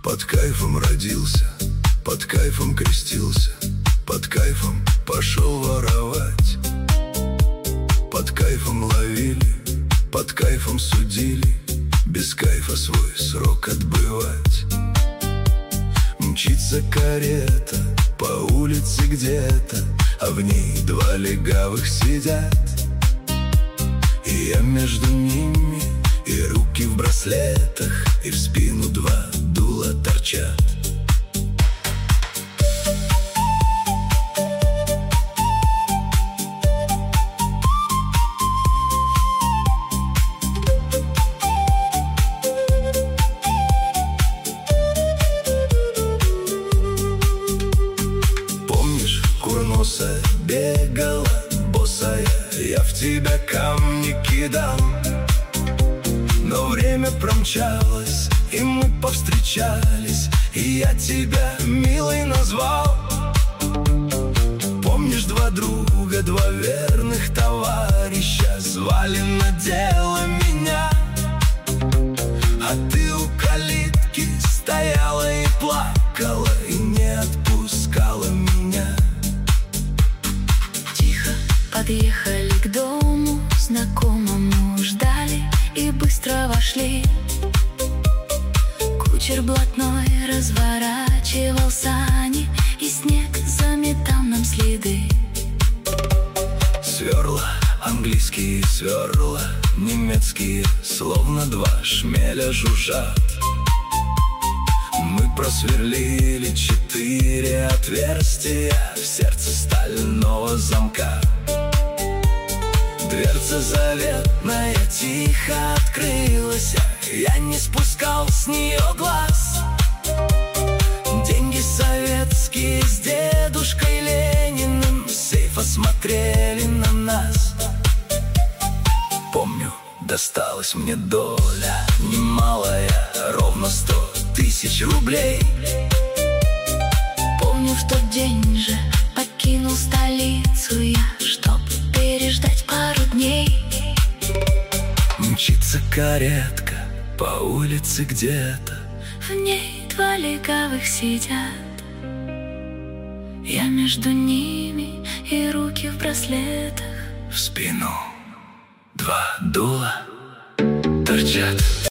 Под кайфом родился, под кайфом крестился, под кайфом пошел воровать. Под кайфом ловили, под кайфом судили, без кайфа свой срок отбывать. Мчится карета по улице где-то, а в ней два легавых сидят. И я между ними, и руки в браслетах, и в спину два дула торчат. Помнишь, курносая бегала, босая, я в тебя камни кидал. Но время промчалось, и мы повстречались, и я тебя милой назвал. Помнишь, два друга, два верных товарища звали на дело меня, а ты у калитки стояла и плакала, и не отпускала меня. Тихо подъехали к дому знакомому, ждали и быстро вошли. Кучер блатной разворачивал сани, и снег заметал нам следы. Сверла, английские сверла, немецкие, словно два шмеля жужжат. Мы просверлили 4 отверстия в сердце стального замка. Дверца заветная тихо открылась, я не спускал с нее глаз. Деньги советские с дедушкой Лениным с сейфа смотрели на нас. Помню, досталась мне доля немалая, ровно 100 000 рублей. Помню, в тот день же покинул столицу я, чтоб переждать пару дней. Мчится каретка по улице где-то, В ней два легавых сидят, я между ними, и руки в браслетах. в спину два дула торчат.